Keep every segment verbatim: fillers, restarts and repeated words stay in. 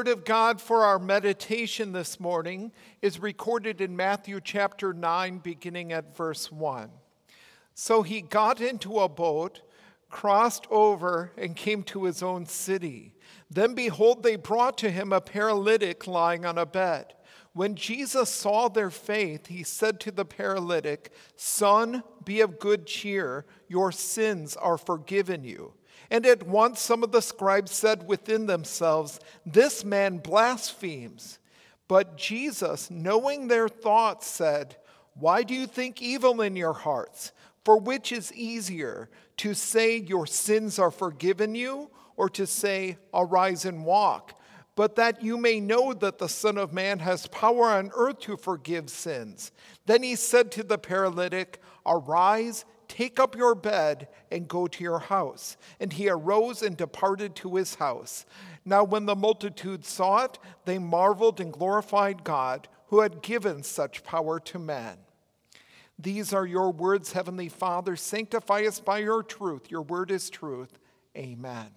word of God for our meditation this morning is recorded in Matthew chapter nine, beginning at verse one. So he got into a boat, crossed over, and came to his own city. Then behold, they brought to him a paralytic lying on a bed. When Jesus saw their faith, he said to the paralytic, "Son, be of good cheer, your sins are forgiven you." And at once some of the scribes said within themselves, "This man blasphemes." But Jesus, knowing their thoughts, said, "Why do you think evil in your hearts? For which is easier, to say your sins are forgiven you, or to say, arise and walk? But that you may know that the Son of Man has power on earth to forgive sins." Then he said to the paralytic, "Arise, take up your bed and go to your house." And he arose and departed to his house. Now when the multitude saw it, they marveled and glorified God, who had given such power to men. These are your words, Heavenly Father. Sanctify us by your truth. Your word is truth. Amen.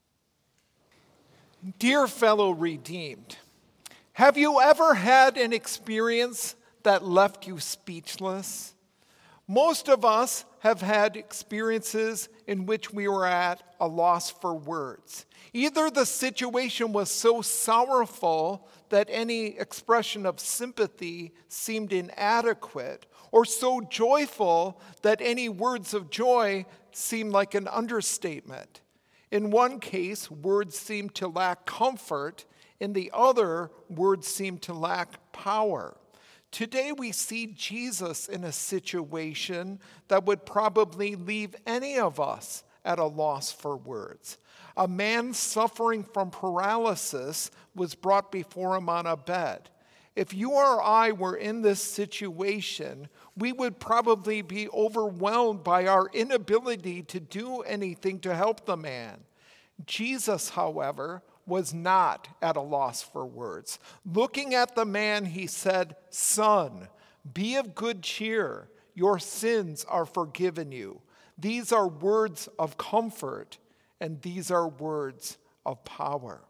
Dear fellow redeemed, have you ever had an experience that left you speechless? Most of us have had experiences in which we were at a loss for words. Either the situation was so sorrowful that any expression of sympathy seemed inadequate, or so joyful that any words of joy seemed like an understatement. In one case, words seemed to lack comfort. In the other, words seemed to lack power. Today we see Jesus in a situation that would probably leave any of us at a loss for words. A man suffering from paralysis was brought before him on a bed. If you or I were in this situation, we would probably be overwhelmed by our inability to do anything to help the man. Jesus, however, was not at a loss for words. Looking at the man, he said, "Son, be of good cheer. Your sins are forgiven you." These are words of comfort, and these are words of power.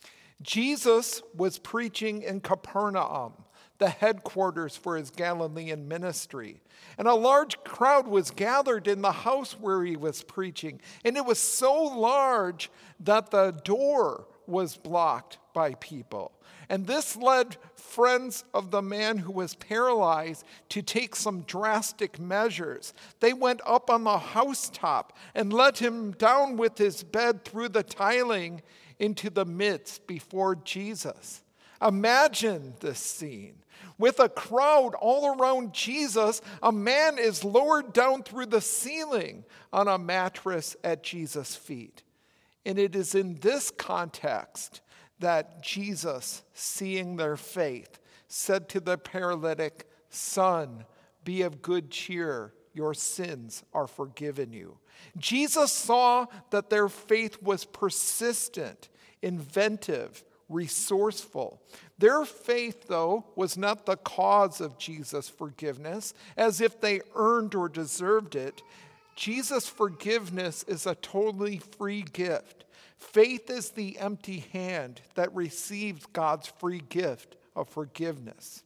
Jesus was preaching in Capernaum, the headquarters for his Galilean ministry. And a large crowd was gathered in the house where he was preaching. And it was so large that the door was blocked by people. And this led friends of the man who was paralyzed to take some drastic measures. They went up on the housetop and let him down with his bed through the tiling into the midst before Jesus. Imagine this scene. With a crowd all around Jesus, a man is lowered down through the ceiling on a mattress at Jesus' feet. And it is in this context that Jesus, seeing their faith, said to the paralytic, "Son, be of good cheer. Your sins are forgiven you." Jesus saw that their faith was persistent, inventive, resourceful. Their faith, though, was not the cause of Jesus' forgiveness, as if they earned or deserved it. Jesus' forgiveness is a totally free gift. Faith is the empty hand that receives God's free gift of forgiveness.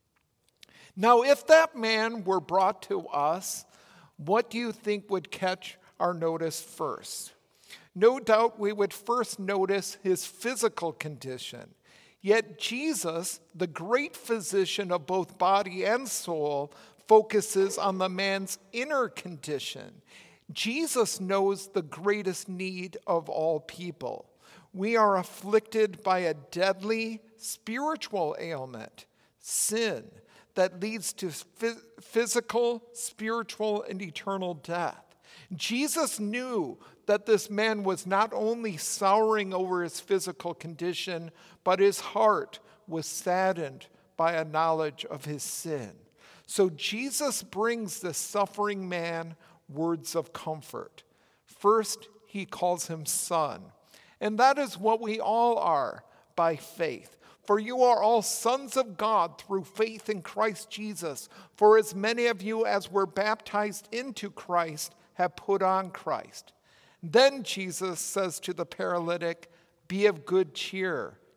Now, if that man were brought to us, what do you think would catch our notice first? No doubt we would first notice his physical condition. Yet Jesus, the great physician of both body and soul, focuses on the man's inner condition. Jesus knows the greatest need of all people. We are afflicted by a deadly spiritual ailment, sin, that leads to physical, spiritual, and eternal death. Jesus knew that this man was not only sorrowing over his physical condition, but his heart was saddened by a knowledge of his sin. So Jesus brings the suffering man words of comfort. First, he calls him son. And that is what we all are by faith. For you are all sons of God through faith in Christ Jesus. For as many of you as were baptized into Christ have put on Christ. Then Jesus says to the paralytic, "Be of good cheer.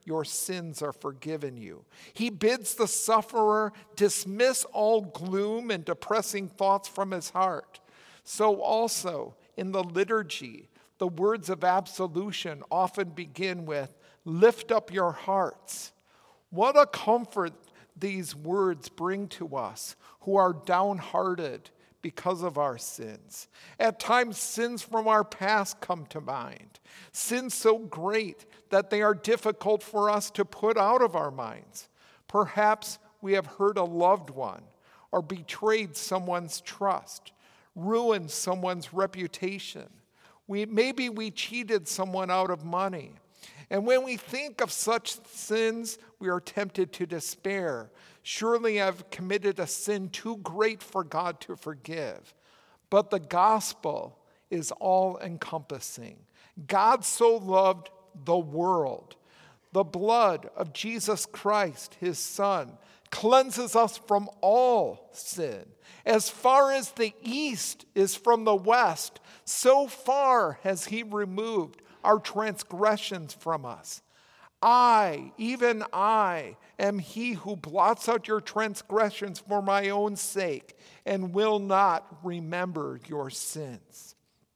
your sins are forgiven you. He bids the sufferer dismiss all gloom and depressing thoughts from his heart. So also in the liturgy, the words of absolution often begin with, "Lift up your hearts." What a comfort these words bring to us who are downhearted because of our sins. At times, sins from our past come to mind, sins so great that they are difficult for us to put out of our minds. Perhaps we have hurt a loved one or betrayed someone's trust, ruined someone's reputation. We, maybe we cheated someone out of money. And when we think of such sins, we are tempted to despair. Surely I've committed a sin too great for God to forgive. But the gospel is all-encompassing. God so loved the world. The blood of Jesus Christ, his Son, cleanses us from all sin. As far as the east is from the west, so far has he removed our transgressions from us. I, even I, am he who blots out your transgressions for my own sake and will not remember your sins.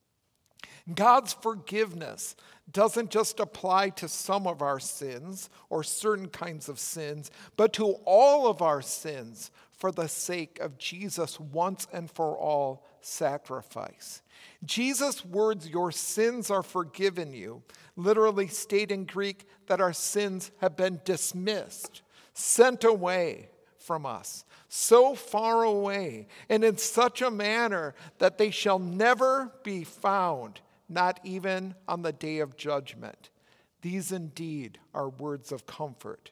God's forgiveness doesn't just apply to some of our sins or certain kinds of sins, but to all of our sins for the sake of Jesus' once and for all sacrifice. Jesus' words, "Your sins are forgiven you," literally state in Greek that our sins have been dismissed, sent away from us, so far away, and in such a manner that they shall never be found, not even on the day of judgment. These indeed are words of comfort.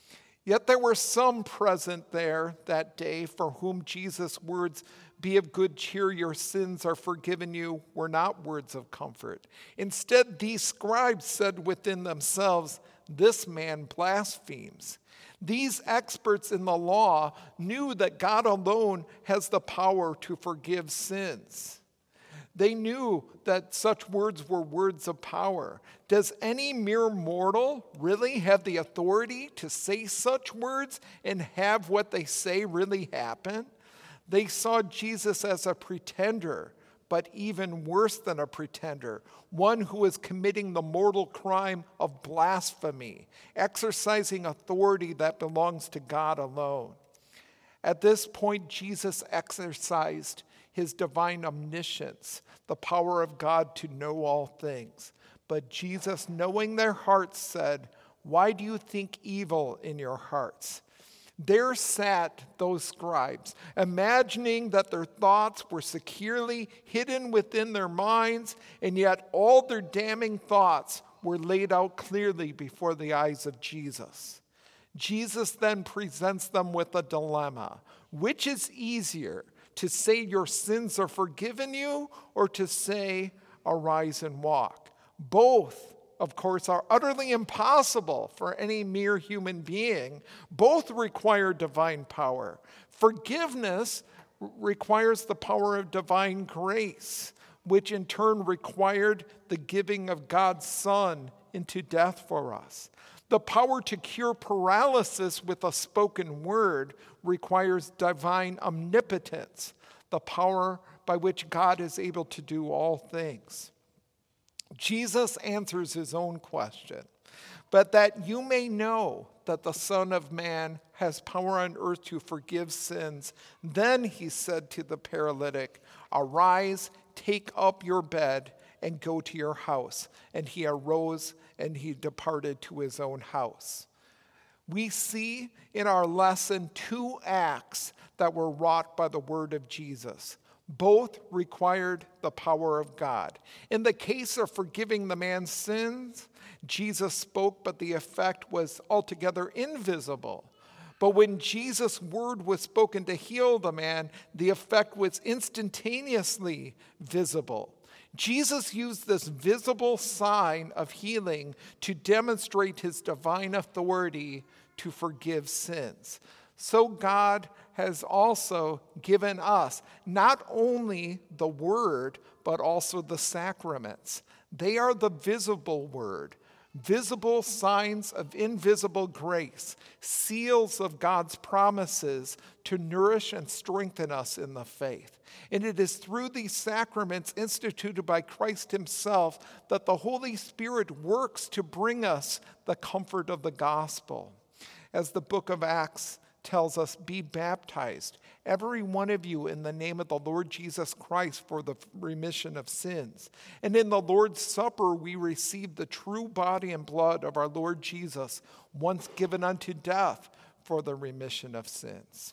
Yet there were some present there that day for whom Jesus' words, "Be of good cheer, your sins are forgiven you," were not words of comfort. Instead, these scribes said within themselves, "This man blasphemes." These experts in the law knew that God alone has the power to forgive sins. They knew that such words were words of power. Does any mere mortal really have the authority to say such words and have what they say really happen? They saw Jesus as a pretender, but even worse than a pretender, one who was committing the mortal crime of blasphemy, exercising authority that belongs to God alone. At this point, Jesus exercised his divine omniscience, the power of God to know all things. But Jesus, knowing their hearts, said, "Why do you think evil in your hearts?" There sat those scribes, imagining that their thoughts were securely hidden within their minds, and yet all their damning thoughts were laid out clearly before the eyes of Jesus. Jesus then presents them with a dilemma. Which is easier, to say your sins are forgiven you, or to say, arise and walk? Both, of course, are utterly impossible for any mere human being. Both require divine power. Forgiveness requires the power of divine grace, which in turn required the giving of God's Son into death for us. The power to cure paralysis with a spoken word requires divine omnipotence, the power by which God is able to do all things. Jesus answers his own question, "But that you may know that the Son of Man has power on earth to forgive sins, then he said to the paralytic, 'Arise, take up your bed, and go to your house.' And he arose and he departed to his own house." We see in our lesson two acts that were wrought by the word of Jesus. Both required the power of God. In the case of forgiving the man's sins, Jesus spoke, but the effect was altogether invisible. But when Jesus' word was spoken to heal the man, the effect was instantaneously visible. Jesus used this visible sign of healing to demonstrate his divine authority to forgive sins. So God has also given us not only the word, but also the sacraments. They are the visible word. visible signs of invisible grace, seals of God's promises to nourish and strengthen us in the faith. And it is through these sacraments instituted by Christ himself that the Holy Spirit works to bring us the comfort of the gospel. As the book of Acts tells us, be baptized, every one of you, in the name of the Lord Jesus Christ for the remission of sins. And in the Lord's Supper we receive the true body and blood of our Lord Jesus, once given unto death for the remission of sins.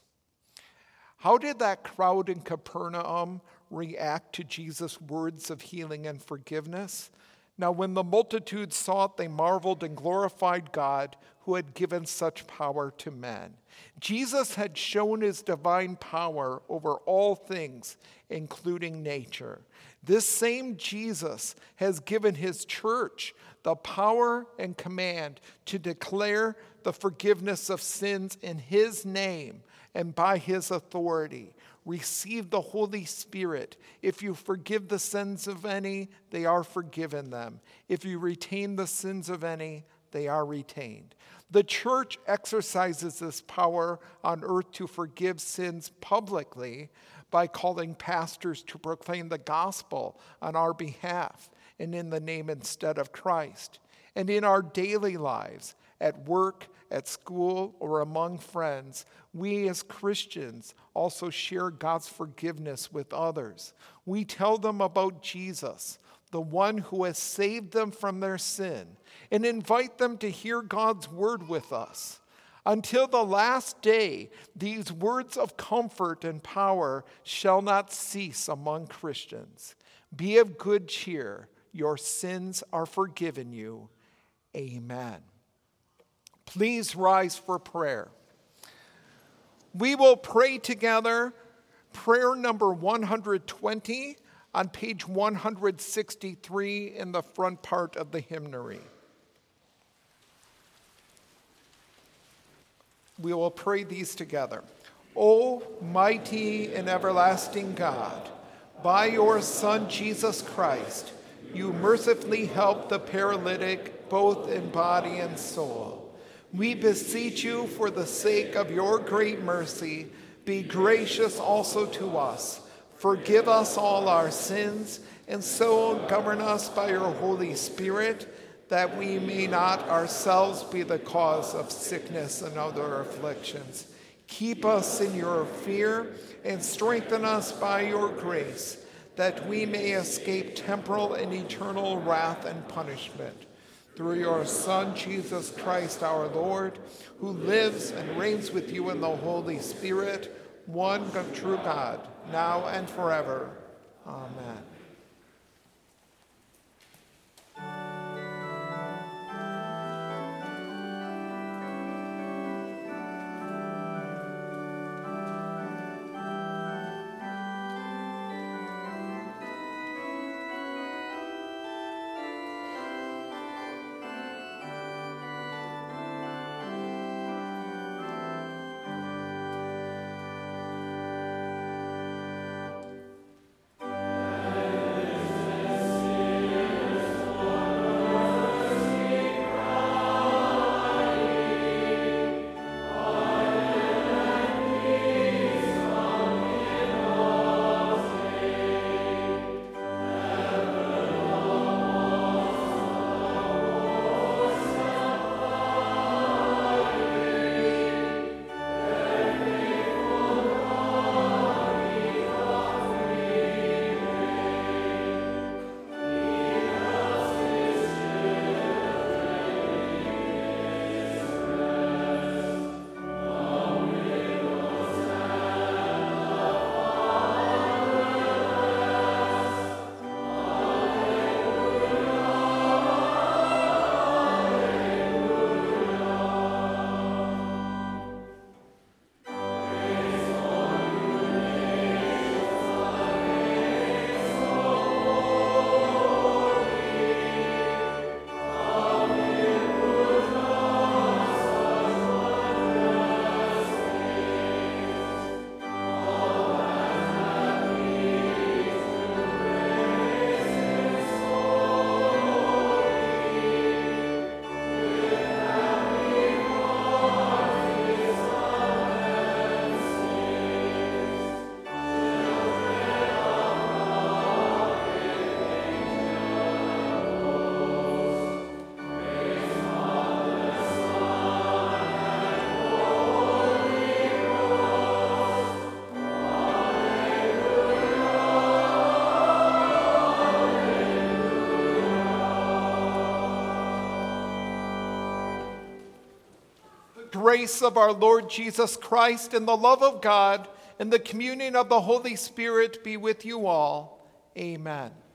How did that crowd in Capernaum react to Jesus' words of healing and forgiveness? Now, when the multitude saw it, they marveled and glorified God, who had given such power to men. Jesus had shown his divine power over all things, including nature. This same Jesus has given his church the power and command to declare the forgiveness of sins in his name and by his authority. Receive the Holy Spirit. If you forgive the sins of any, they are forgiven them. If you retain the sins of any, they are retained. The church exercises this power on earth to forgive sins publicly by calling pastors to proclaim the gospel on our behalf and in the name instead of Christ. And in our daily lives, at work, at school, or among friends, we as Christians also share God's forgiveness with others. We tell them about Jesus, the one who has saved them from their sin, and invite them to hear God's word with us. Until the last day, these words of comfort and power shall not cease among Christians. Be of good cheer. Your sins are forgiven you. Amen. Please rise for prayer. We will pray together prayer number one hundred twenty on page one hundred sixty-three in the front part of the hymnary. We will pray these together. O mighty and everlasting God, by your Son Jesus Christ, you mercifully help the paralytic both in body and soul. We beseech you, for the sake of your great mercy, be gracious also to us. Forgive us all our sins, and so govern us by your Holy Spirit, that we may not ourselves be the cause of sickness and other afflictions. Keep us in your fear, and strengthen us by your grace, that we may escape temporal and eternal wrath and punishment. Through your Son, Jesus Christ our Lord, who lives and reigns with you in the Holy Spirit, one true God, now and forever. Amen. grace of our Lord Jesus Christ and the love of God and the communion of the Holy Spirit be with you all. Amen.